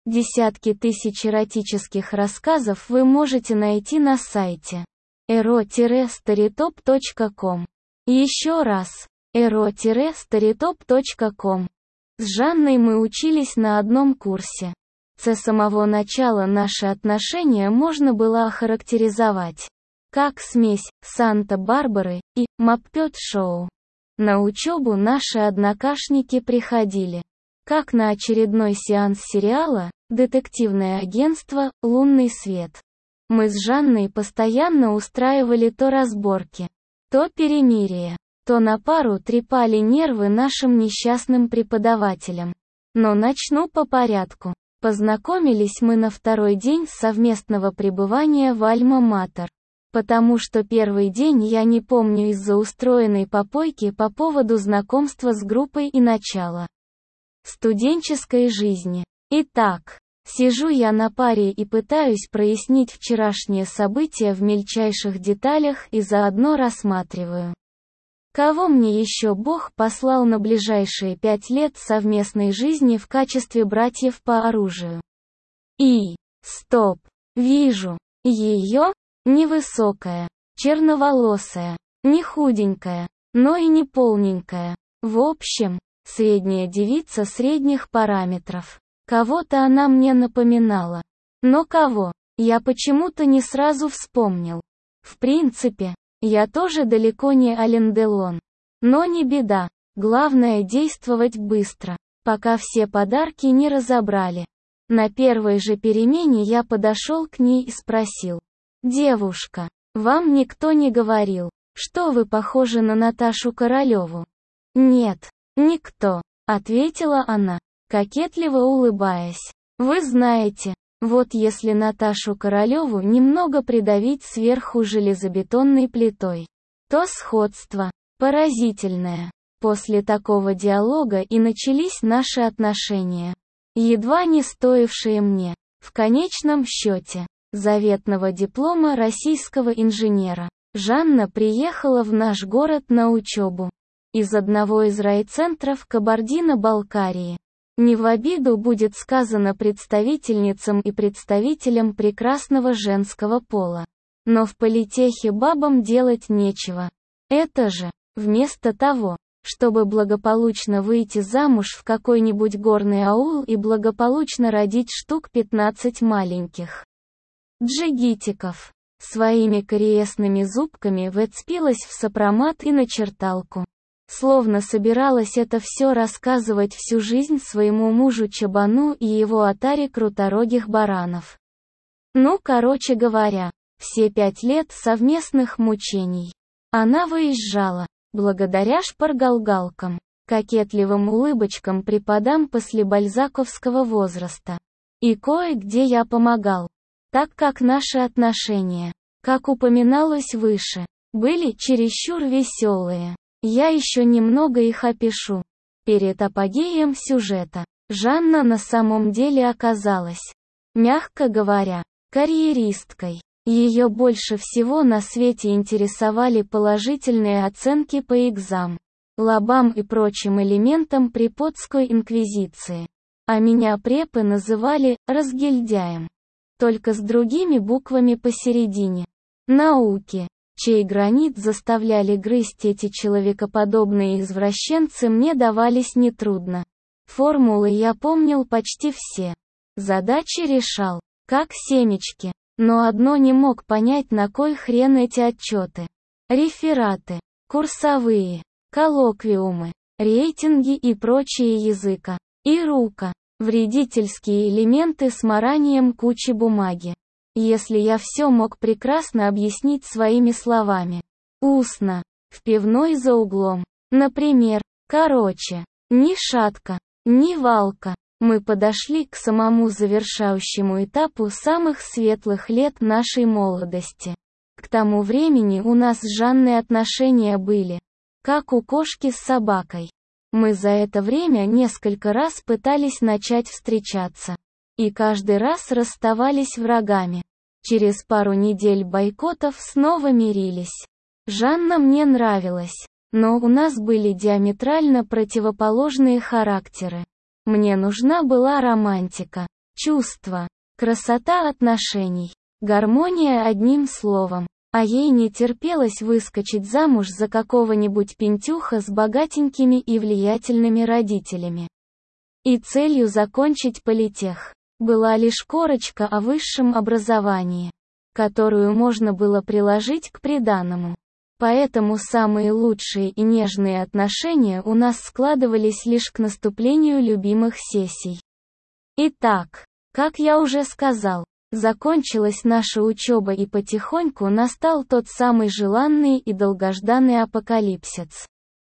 Десятки тысяч эротических рассказов вы можете найти на сайте ero-storytop.com. Еще раз, ero-storytop.com. С Жанной мы учились на одном курсе. С самого начала наши отношения можно было охарактеризовать как смесь Санта-Барбары и Маппет-шоу. На учебу наши однокашники приходили как на очередной сеанс сериала «Детективное агентство. Лунный свет». Мы с Жанной постоянно устраивали то разборки, то перемирие, то на пару трепали нервы нашим несчастным преподавателям. Но начну по порядку. Познакомились мы на второй день совместного пребывания в Альма-Матер. Потому что первый день я не помню из-за устроенной попойки по поводу знакомства с группой и начала студенческой жизни. Итак, сижу я на паре и пытаюсь прояснить вчерашние события в мельчайших деталях и заодно рассматриваю, кого мне еще Бог послал на ближайшие 5 лет совместной жизни в качестве братьев по оружию. Стоп. Вижу. Ее, невысокая, черноволосая, не худенькая, но и не полненькая. В общем, средняя девица средних параметров. Кого-то она мне напоминала. Но кого, я почему-то не сразу вспомнил. В принципе, я тоже далеко не Ален Делон. Но не беда, главное действовать быстро, пока все подарки не разобрали. На первой же перемене я подошел к ней и спросил: «Девушка, вам никто не говорил, что вы похожи на Наташу Королеву?» «Нет, никто», — ответила она, кокетливо улыбаясь. «Вы знаете, вот если Наташу Королеву немного придавить сверху железобетонной плитой, то сходство поразительное». После такого диалога и начались наши отношения, едва не стоившие мне, в конечном счете, заветного диплома российского инженера. Жанна приехала в наш город на учебу из одного из райцентров Кабардино-Балкарии. Не в обиду будет сказано представительницам и представителям прекрасного женского пола. Но в политехе бабам делать нечего. Это же, вместо того, чтобы благополучно выйти замуж в какой-нибудь горный аул и благополучно родить штук 15 маленьких джигитиков, своими кариесными зубками вцепилась в сопромат и на черталку. Словно собиралась это все рассказывать всю жизнь своему мужу Чабану и его отаре круторогих баранов. Ну, короче говоря, все 5 лет совместных мучений. Она выезжала, благодаря шпаргалгалкам, кокетливым улыбочкам преподам послебальзаковского возраста. И кое-где я помогал, так как наши отношения, как упоминалось выше, были чересчур веселые. Я еще немного их опишу. Перед апогеем сюжета, Жанна на самом деле оказалась, мягко говоря, карьеристкой. Ее больше всего на свете интересовали положительные оценки по экзам, лабам и прочим элементам преподской инквизиции. А меня препы называли разгильдяем. Только с другими буквами посередине. Науки, чей гранит заставляли грызть эти человекоподобные извращенцы, мне давались нетрудно. Формулы я помнил почти все. Задачи решал, как семечки. Но одно не мог понять, на кой хрен эти отчеты. Рефераты, курсовые, коллоквиумы, рейтинги и прочие языка. И рука. Вредительские элементы с маранием кучи бумаги. Если я все мог прекрасно объяснить своими словами. Устно. В пивной за углом. Например, короче. Ни шатка, ни валка. Мы подошли к самому завершающему этапу самых светлых лет нашей молодости. К тому времени у нас с Жанной отношения были, как у кошки с собакой. Мы за это время несколько раз пытались начать встречаться. И каждый раз расставались врагами. Через пару недель бойкотов снова мирились. Жанна мне нравилась, но у нас были диаметрально противоположные характеры. Мне нужна была романтика. чувства, красота отношений, гармония одним словом. А ей не терпелось выскочить замуж за какого-нибудь пентюха с богатенькими и влиятельными родителями. И целью закончить политех была лишь корочка о высшем образовании, которую можно было приложить к приданому. Поэтому самые лучшие и нежные отношения у нас складывались лишь к наступлению любимых сессий. Итак, как я уже сказал, закончилась наша учеба и потихоньку настал тот самый желанный и долгожданный апокалипсис.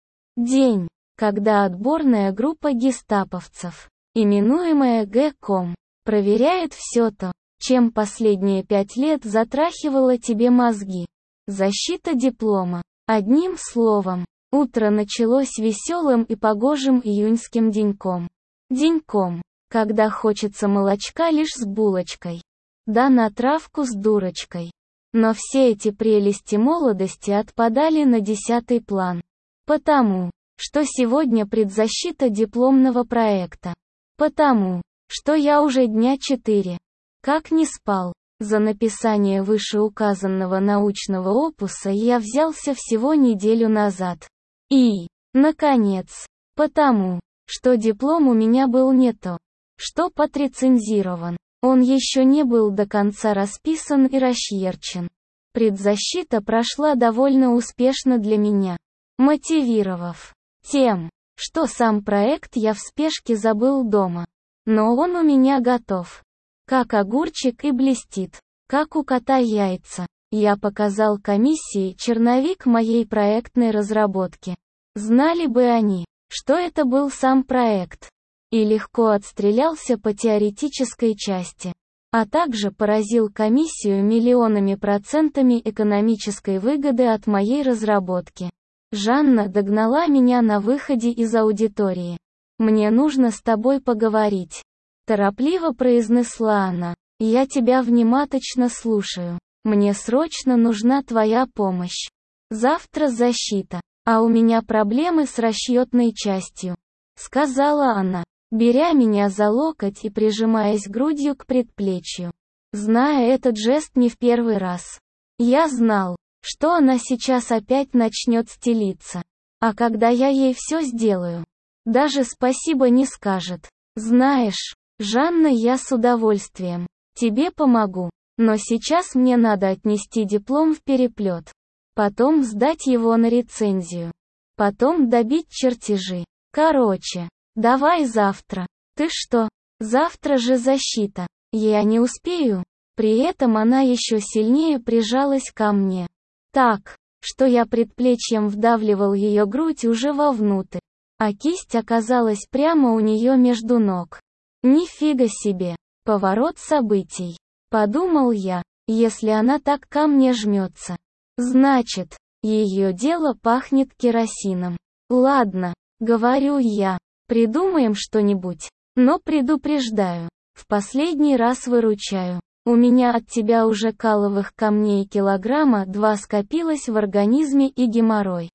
День, когда отборная группа гестаповцев, именуемая ГКом, проверяет все то, чем последние 5 лет затрахивало тебе мозги. Защита диплома. Одним словом, утро началось веселым и погожим июньским деньком. Деньком, когда хочется молочка лишь с булочкой. Да на травку с дурочкой. Но все эти прелести молодости отпадали на 10-й план. Потому, что сегодня предзащита дипломного проекта. Потому, что я уже дня 4. Как не спал. За написание вышеуказанного научного опуса я взялся всего неделю назад. И, наконец, потому, что диплом у меня был не то, что подрецензирован. Он еще не был до конца расписан и расчерчен. Предзащита прошла довольно успешно для меня, мотивировав тем, что сам проект я в спешке забыл дома. Но он у меня готов. Как огурчик и блестит, как у кота яйца. Я показал комиссии черновик моей проектной разработки. Знали бы они, что это был сам проект. И легко отстрелялся по теоретической части. А также поразил комиссию миллионами процентами экономической выгоды от моей разработки. Жанна догнала меня на выходе из аудитории. «Мне нужно с тобой поговорить», — торопливо произнесла она. «Я тебя внимательно слушаю. Мне срочно нужна твоя помощь. Завтра защита, а у меня проблемы с расчетной частью», — сказала она, беря меня за локоть и прижимаясь грудью к предплечью. Зная этот жест не в первый раз, я знал, что она сейчас опять начнет стелиться. А когда я ей все сделаю, даже спасибо не скажет. «Знаешь, Жанна, я с удовольствием тебе помогу, но сейчас мне надо отнести диплом в переплет, потом сдать его на рецензию, потом добить чертежи. Короче, давай завтра». «Ты что? Завтра же защита. Я не успею». При этом она еще сильнее прижалась ко мне. Так, что я предплечьем вдавливал ее грудь уже вовнутрь, а кисть оказалась прямо у нее между ног. Нифига себе, поворот событий. Подумал я, если она так ко мне жмется, значит, ее дело пахнет керосином. Ладно, говорю я, придумаем что-нибудь, но предупреждаю, в последний раз выручаю. У меня от тебя уже каловых камней килограмма 2 скопилось в организме и геморрой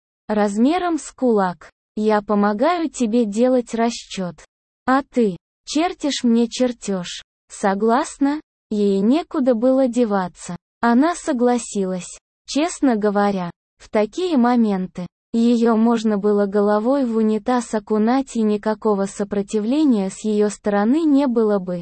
размером с кулак. Я помогаю тебе делать расчет, а ты чертишь мне чертеж. Согласна? Ей некуда было деваться. Она согласилась. Честно говоря, в такие моменты ее можно было головой в унитаз окунать и никакого сопротивления с ее стороны не было бы.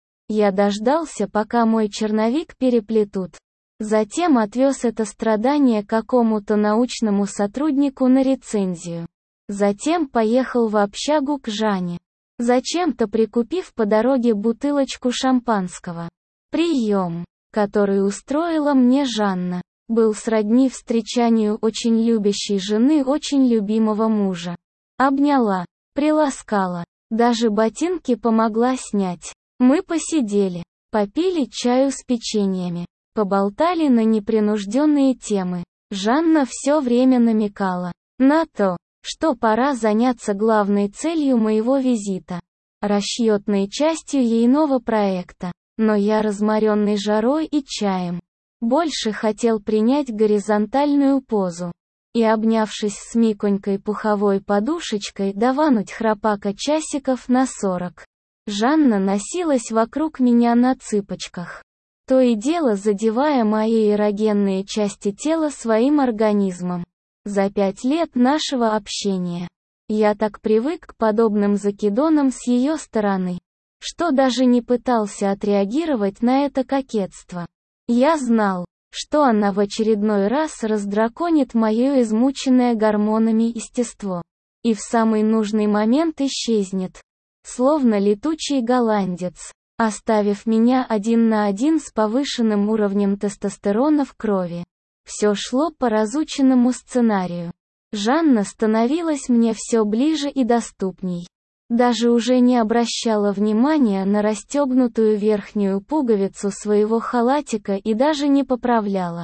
Я дождался, пока мой черновик переплетут. Затем отвез это страдание какому-то научному сотруднику на рецензию. Затем поехал в общагу к Жане, зачем-то прикупив по дороге бутылочку шампанского. Прием, который устроила мне Жанна, был сродни встречанию очень любящей жены очень любимого мужа. Обняла, приласкала, даже ботинки помогла снять. Мы посидели, попили чаю с печеньями, поболтали на непринужденные темы. Жанна все время намекала на то, что пора заняться главной целью моего визита – расчетной частью ейного проекта. Но я, разморенный жарой и чаем, больше хотел принять горизонтальную позу и, обнявшись с миконькой пуховой подушечкой, давануть храпака часиков на 40. Жанна носилась вокруг меня на цыпочках, то и дело задевая мои эрогенные части тела своим организмом. За 5 лет нашего общения я так привык к подобным закидонам с ее стороны, что даже не пытался отреагировать на это кокетство. Я знал, что она в очередной раз раздраконит мое измученное гормонами естество, и в самый нужный момент исчезнет, словно летучий голландец, оставив меня один на один с повышенным уровнем тестостерона в крови. Все шло по разученному сценарию. Жанна становилась мне все ближе и доступней. Даже уже не обращала внимания на расстегнутую верхнюю пуговицу своего халатика и даже не поправляла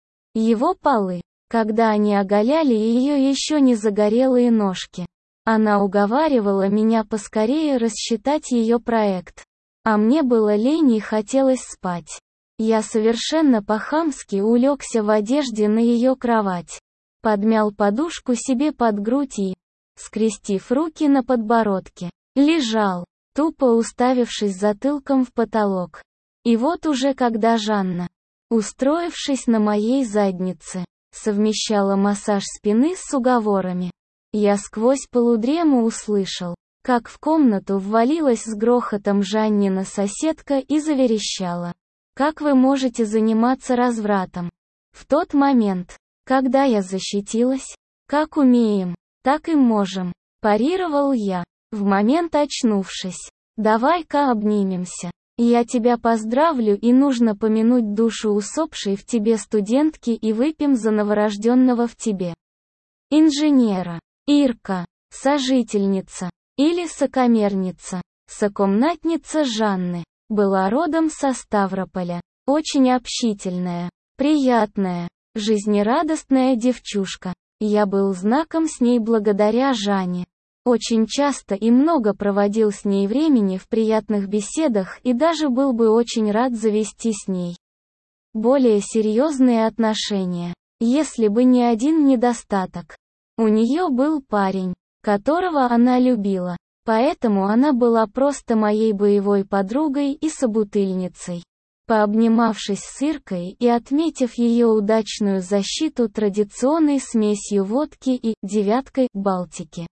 его полы, когда они оголяли ее еще не загорелые ножки. Она уговаривала меня поскорее рассчитать ее проект. А мне было лень и хотелось спать. Я совершенно по-хамски улегся в одежде на ее кровать. Подмял подушку себе под грудь и, скрестив руки на подбородке, лежал, тупо уставившись затылком в потолок. И вот уже когда Жанна, устроившись на моей заднице, совмещала массаж спины с уговорами, я сквозь полудрему услышал, как в комнату ввалилась с грохотом Жаннина соседка и заверещала: «Как вы можете заниматься развратом? В тот момент, когда я защитилась, как умеем, так и можем», парировал я, в момент очнувшись. «Давай-ка обнимемся. Я тебя поздравлю и нужно помянуть душу усопшей в тебе студентки и выпьем за новорожденного в тебе инженера». Ирка, сожительница, или сокомерница, сокомнатница Жанны, была родом со Ставрополя, очень общительная, приятная, жизнерадостная девчушка. Я был знаком с ней благодаря Жане. Очень часто и много проводил с ней времени в приятных беседах и даже был бы очень рад завести с ней более серьезные отношения, если бы не один недостаток. У нее был парень, которого она любила, поэтому она была просто моей боевой подругой и собутыльницей. Пообнимавшись с Иркой и отметив ее удачную защиту традиционной смесью водки и «девяткой» Балтики,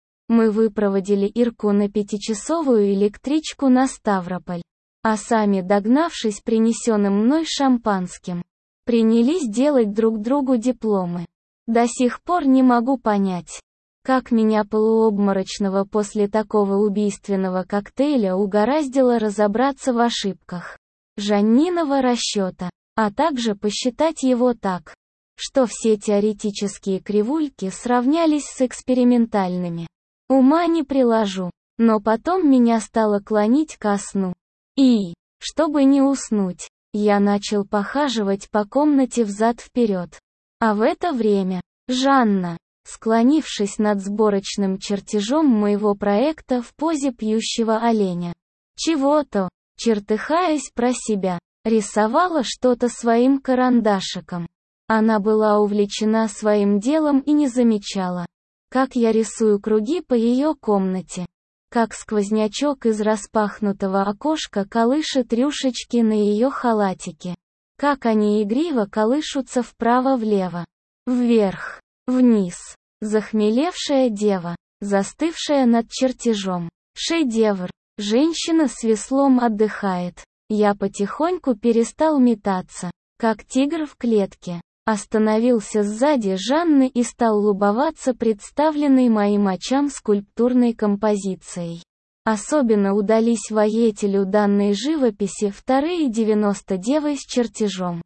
мы выпроводили Ирку на 5-часовую электричку на Ставрополь, а сами, догнавшись принесенным мной шампанским, принялись делать друг другу дипломы. До сих пор не могу понять, как меня полуобморочного после такого убийственного коктейля угораздило разобраться в ошибках Жанниного расчета, а также посчитать его так, что все теоретические кривульки сравнялись с экспериментальными. Ума не приложу, но потом меня стало клонить ко сну. И, чтобы не уснуть, я начал похаживать по комнате взад-вперед. А в это время, Жанна, склонившись над сборочным чертежом моего проекта в позе пьющего оленя, чего-то, чертыхаясь про себя, рисовала что-то своим карандашиком. Она была увлечена своим делом и не замечала, как я рисую круги по ее комнате, как сквознячок из распахнутого окошка колышет рюшечки на ее халатике, как они игриво колышутся вправо-влево, вверх, вниз. Захмелевшая дева, застывшая над чертежом. Шедевр. Женщина с веслом отдыхает. Я потихоньку перестал метаться, как тигр в клетке. Остановился сзади Жанны и стал любоваться представленной моим очам скульптурной композицией. Особенно удались воятелю данной живописи вторые 90 девы с чертежом.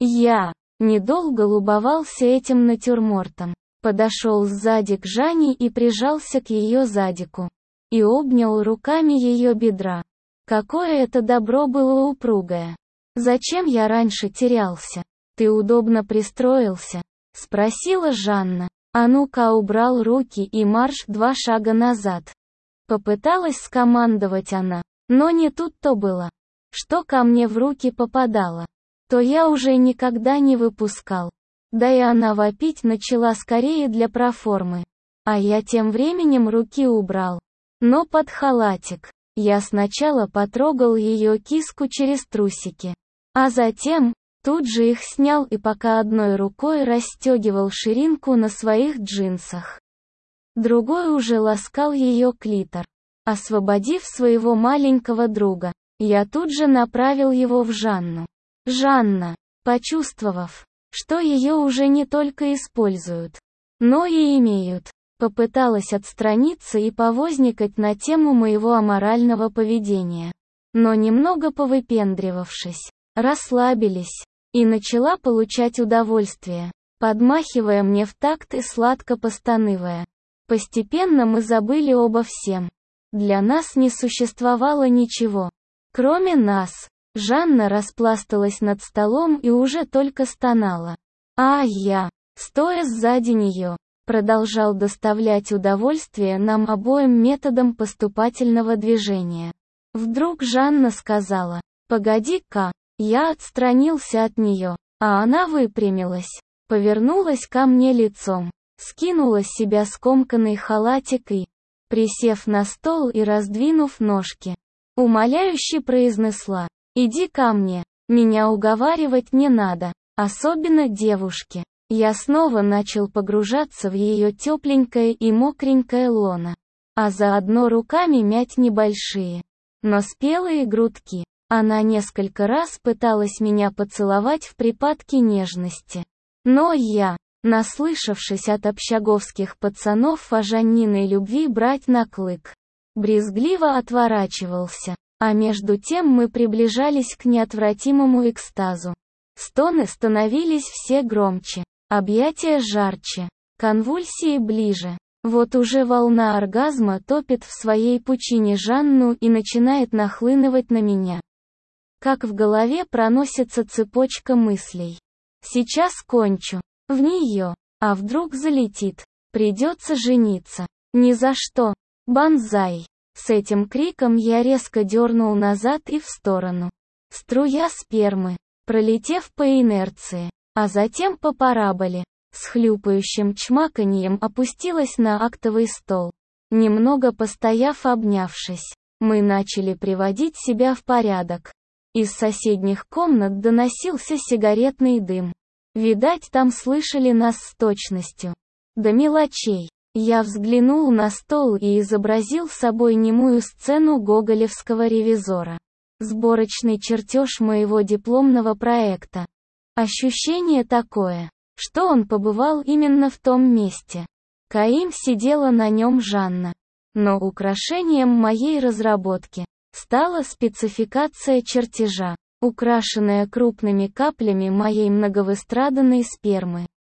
Я недолго любовался этим натюрмортом, подошел сзади к Жане и прижался к ее задику. И обнял руками ее бедра. Какое это добро было упругое. Зачем я раньше терялся? Ты удобно пристроился? Спросила Жанна. А ну-ка, убрал руки и марш 2 шага назад. Попыталась скомандовать она, но не тут-то было. Что ко мне в руки попадало, то я уже никогда не выпускал. Да и она вопить начала скорее для проформы. А я тем временем руки убрал. Но под халатик. Я сначала потрогал ее киску через трусики, а затем, тут же их снял и пока одной рукой расстегивал ширинку на своих джинсах, другой уже ласкал ее клитор. Освободив своего маленького друга, я тут же направил его в Жанну. Жанна, почувствовав, что ее уже не только используют, но и имеют, попыталась отстраниться и повозникать на тему моего аморального поведения. Но немного повыпендривавшись, расслабились, и начала получать удовольствие, подмахивая мне в такт и сладко постанывая. Постепенно мы забыли обо всем. Для нас не существовало ничего, кроме нас. Жанна распласталась над столом и уже только стонала. А я, стоя сзади нее, продолжал доставлять удовольствие нам обоим методом поступательного движения. Вдруг Жанна сказала: «Погоди-ка». Я отстранился от нее, а она выпрямилась, повернулась ко мне лицом, скинула с себя скомканный халатик и, присев на стол и раздвинув ножки, умоляюще произнесла: «Иди ко мне, меня уговаривать не надо, особенно девушке». Я снова начал погружаться в ее тепленькое и мокренькое лоно, а заодно руками мять небольшие, но спелые грудки. Она несколько раз пыталась меня поцеловать в припадке нежности. Но я, наслышавшись от общаговских пацанов о Жанниной любви брать на клык, брезгливо отворачивался, а между тем мы приближались к неотвратимому экстазу. Стоны становились все громче, объятия жарче, конвульсии ближе. Вот уже волна оргазма топит в своей пучине Жанну и начинает нахлынывать на меня. Как в голове проносится цепочка мыслей. Сейчас кончу. В нее. А вдруг залетит. Придется жениться. Ни за что. Банзай. С этим криком я резко дернул назад и в сторону. Струя спермы, пролетев по инерции, а затем по параболе, с хлюпающим чмаканьем опустилась на актовый стол. Немного постояв обнявшись, мы начали приводить себя в порядок. Из соседних комнат доносился сигаретный дым. Видать, там слышали нас с точностью до мелочей. Я взглянул на стол и изобразил собой немую сцену гоголевского ревизора. Сборочный чертеж моего дипломного проекта. Ощущение такое, что он побывал именно в том месте. Каим сидела на нем Жанна. Но украшением моей разработки стала спецификация чертежа, украшенная крупными каплями моей многовыстраданной спермы.